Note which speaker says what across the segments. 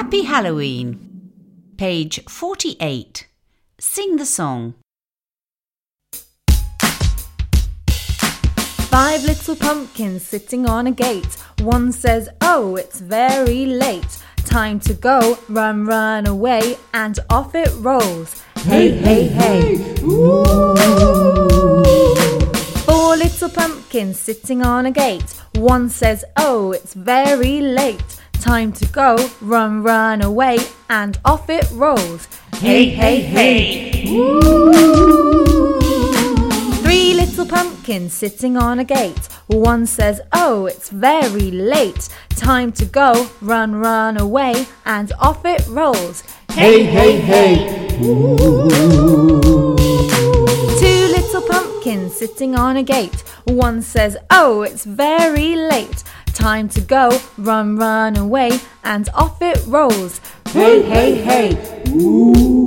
Speaker 1: Happy Halloween. Page 48. Sing the song.
Speaker 2: 5 little pumpkins sitting on a gate. One says, oh, it's very late. Time to go, run, run away, and off it rolls. Hey, hey, hey, ooh. 4 little pumpkins sitting on a gate. One says, oh, it's very late. Time to go, run, run away, and off it rolls. Hey, hey, hey, ooh. 3 little pumpkins sitting on a gate. One says, oh, it's very late. Time to go, run, run away, and off it rolls.
Speaker 3: Hey, hey, hey, ooh.
Speaker 2: 2 little pumpkins sitting on a gate. One says, oh, it's very late. Time to go, run, run away, and off it rolls.
Speaker 3: Hey, hey, hey, ooh.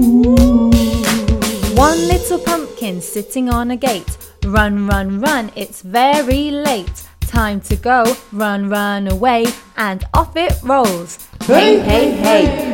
Speaker 2: 1 little pumpkin sitting on a gate. Run, run, run, it's very late. Time to go, run, run away, and off it rolls.
Speaker 3: Hey, hey, hey,